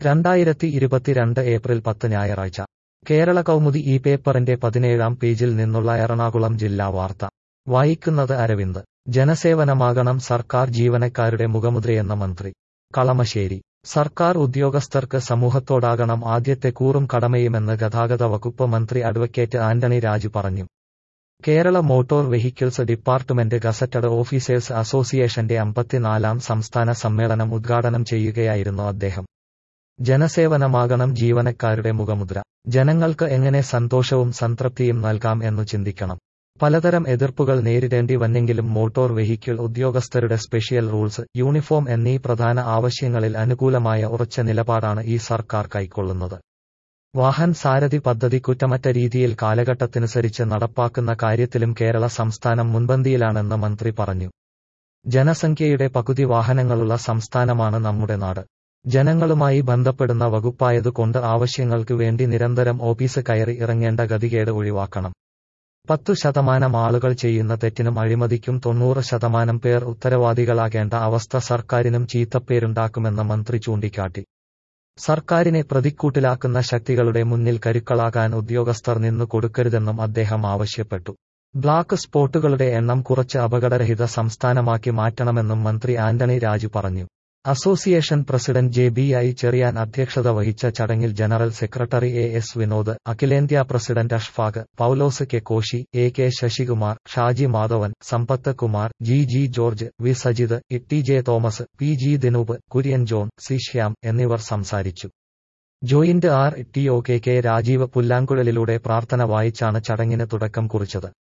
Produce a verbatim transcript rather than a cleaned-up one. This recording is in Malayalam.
രണ്ടായിരത്തി ഇരുപത്തിരണ്ട് ഏപ്രിൽ പത്ത് ഞായറാഴ്ച കേരള കൗമുദി ഈ പേപ്പറിന്റെ പതിനേഴാം പേജിൽ നിന്നുള്ള എറണാകുളം ജില്ലാ വാർത്ത വായിക്കുന്നത് അരവിന്ദ്. ജനസേവനമാകണം സർക്കാർ ജീവനക്കാരുടെ മുഖമുദ്രയെന്ന മന്ത്രി. കളമശ്ശേരി. സർക്കാർ ഉദ്യോഗസ്ഥർക്ക് സമൂഹത്തോടാകണം ആദ്യത്തെ കൂറും കടമയുമെന്ന് ഗതാഗത വകുപ്പ് മന്ത്രി അഡ്വക്കേറ്റ് ആന്റണി രാജു പറഞ്ഞു. Kerala motor vehicles department gazetted officers അസോസിയേഷന്റെ അമ്പത്തിനാലാം സംസ്ഥാന സമ്മേളനം ഉദ്ഘാടനം ചെയ്യുകയായിരുന്നു അദ്ദേഹം. ജനസേവനമാകണം ജീവനക്കാരുടെ മുഖമുദ്ര. ജനങ്ങൾക്ക് എങ്ങനെ സന്തോഷവും സംതൃപ്തിയും നൽകാം എന്നു ചിന്തിക്കണം. പലതരം എതിർപ്പുകൾ നേരിടേണ്ടി വന്നെങ്കിലും മോട്ടോർ വെഹിക്കിൾ ഉദ്യോഗസ്ഥരുടെ സ്പെഷ്യൽ റൂൾസ്, യൂണിഫോം എന്നീ പ്രധാന ആവശ്യങ്ങളിൽ അനുകൂലമായ ഉറച്ച നിലപാടാണ് ഈ സർക്കാർ കൈക്കൊള്ളുന്നത്. വാഹൻ സാരഥി പദ്ധതി കുറ്റമറ്റ രീതിയിൽ കാലഘട്ടത്തിനനുസരിച്ച് നടപ്പാക്കുന്ന കാര്യത്തിലും കേരള സംസ്ഥാനം മുൻപന്തിയിലാണെന്ന് മന്ത്രി പറഞ്ഞു. ജനസംഖ്യയുടെ പകുതി വാഹനങ്ങളുള്ള സംസ്ഥാനമാണ് നമ്മുടെ നാട്. ജനങ്ങളുമായി ബന്ധപ്പെടുന്ന വകുപ്പായതുകൊണ്ട് ആവശ്യങ്ങൾക്ക് വേണ്ടി നിരന്തരം ഓഫീസ് കയറി ഇറങ്ങേണ്ട ഗതികേട് ഒഴിവാക്കണം. പത്തു ശതമാനം ആളുകൾ ചെയ്യുന്ന തെറ്റിനും അഴിമതിക്കും തൊണ്ണൂറ് ശതമാനം പേർ ഉത്തരവാദികളാകേണ്ട അവസ്ഥ സർക്കാരിനും ചീത്തപ്പേരുണ്ടാക്കുമെന്ന് മന്ത്രി ചൂണ്ടിക്കാട്ടി. സർക്കാരിനെ പ്രതിക്കൂട്ടിലാക്കുന്ന ശക്തികളുടെ മുന്നിൽ കരുക്കളാകാൻ ഉദ്യോഗസ്ഥർ നിന്നു കൊടുക്കരുതെന്നും അദ്ദേഹം ആവശ്യപ്പെട്ടു. ബ്ലാക്ക് സ്പോട്ടുകളുടെ എണ്ണം കുറച്ച് അപകടരഹിത സംസ്ഥാനമാക്കി മാറ്റണമെന്നും മന്ത്രി ആന്റണി രാജു പറഞ്ഞു. Association president J B I Cheriyan അധ്യക്ഷത വഹിച്ച ചടങ്ങിൽ general secretary A S Vinod, അഖിലേന്ത്യാ president Ashfaq, Paulose K Koshy, A K Sasikumar, Shaji Madhavan, Sampath Kumar, G G George, V Sajith, T J Thomas, P G Dinoop, Kurian John, C Shyam എന്നിവർ സംസാരിച്ചു. Joint R T O K K Rajeev പുല്ലാങ്കുഴലിലൂടെ പ്രാർത്ഥന വായിച്ചാണ് ചടങ്ങിന് തുടക്കം കുറിച്ചത്.